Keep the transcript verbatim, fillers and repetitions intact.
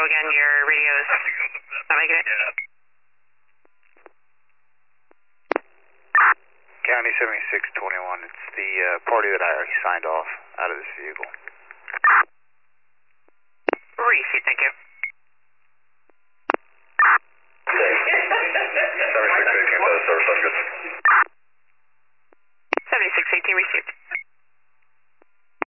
again, your radio's not making it. County seventy-six twenty-one, it's the uh, party that I already signed off out of this vehicle. Receive, thank you. seventy-six eighteen, service, I'm good. seventy-six eighteen, receive.